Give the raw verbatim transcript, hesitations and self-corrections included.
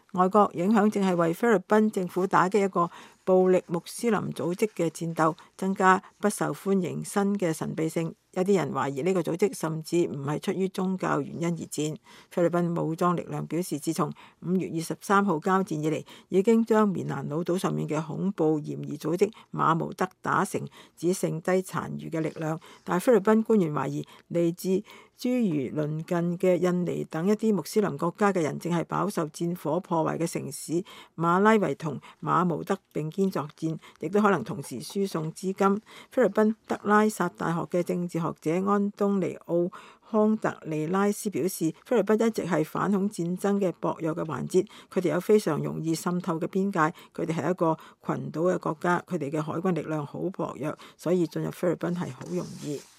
外國影響正係為菲律賓政府打擊一個暴力穆斯林組織嘅戰鬥，增加不受歡迎新嘅神秘性。有啲人懷疑呢個組織甚至唔係出於宗教原因而戰。菲律賓武裝力量表示，自從五月二十三號交戰以嚟，已經將棉蘭老島上面嘅恐怖嫌疑組織馬毛德打成只剩低殘餘嘅力量。但係菲律賓官員懷疑，嚟自諸如鄰近嘅印尼等一啲穆斯林國家嘅人，正係飽受戰火破壞嘅城市馬拉維同馬毛德並肩作戰，亦都可能同時輸送資金。菲律賓德拉薩大學嘅政治學者安東尼奧康特利拉斯表示，菲律賓一直係反恐戰爭嘅薄弱嘅環節，佢哋有非常容易滲透嘅邊界，佢哋係一個群島嘅國家，佢哋嘅海軍力量好薄弱，所以進入菲律賓係好容易。